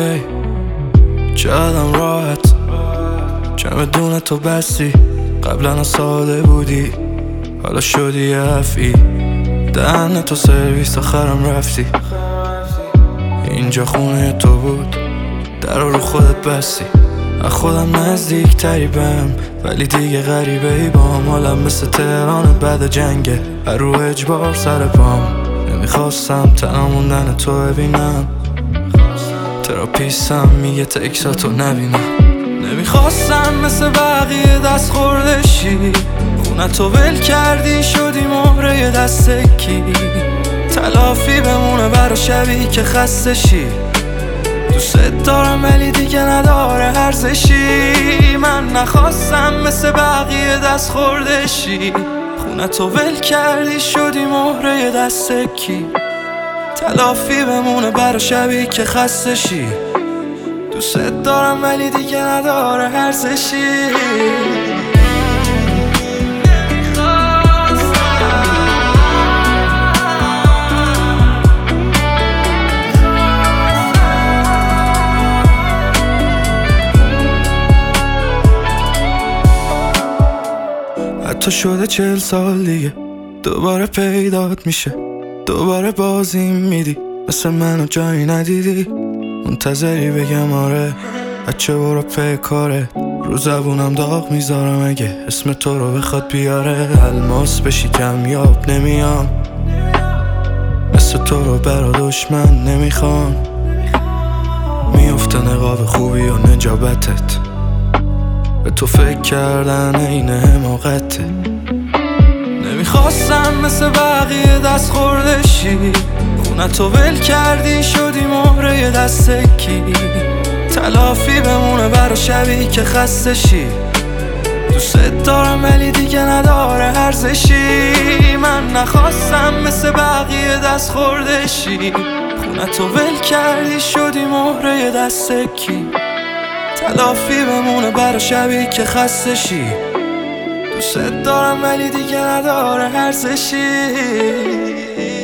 ای چقدرم راحت چمدون تو بستی. قبلا ساده بودی حالا شدی افعی. دهن تو سرویس آخرم رفتی. اینجا خونه تو بود در رو خودت بستی. از خودم نزدیک تری بهم ولی دیگه غریبه ای بام. حالم مثل تهران بعد جنگه رو اجبار سر پام. نمیخواستم تنها موندن تو ببینم. تراپیستم میگه تکساتو نبینم. نمیخواستم مثل بقیه دست خوردشی. خونه تو ول کردی شدی مهره دست کی. تلافی بمونه برا شبی که خستشی. دوست دارم ولی دیگه نداره ارزشی. من نخواستم مثل بقیه دست خوردشی. خونه تو ول کردی شدی مهره دست کی. تلافی بمونه برا شبی که خستشی. دوست دارم ولی دیگه نداره ارزشی. حتی شده 40 سال دیگه دوباره پیدات میشه. دوباره بازیم میدی مثل منو جایی ندیدی. منتظری بگم آره بچه برو پی کاره. رو زبونم داغ میذارم اگه اسم تو رو بخواد بیاره. الماس بشی کمیاب نمیام مثل تو رو برا دشمن نمیخوام. میفته نقاب خوبی و نجابتت. به تو فکر کردن این حماقته. نمیخواستم مثل بقیه دست خوردشی. خونه تو ول کردی شدی مهره دست کی. تلافی بمونه برا شبی که خستشی. دوست دارم ولی دیگه نداره ارزشی. من نخواستم مثل بقیه دست خوردشی. خونه تو ول کردی شدی مهره دست کی. تلافی بمونه برا شبی که خستشی. دوست دارم ولی دیگه نداره ارزشی.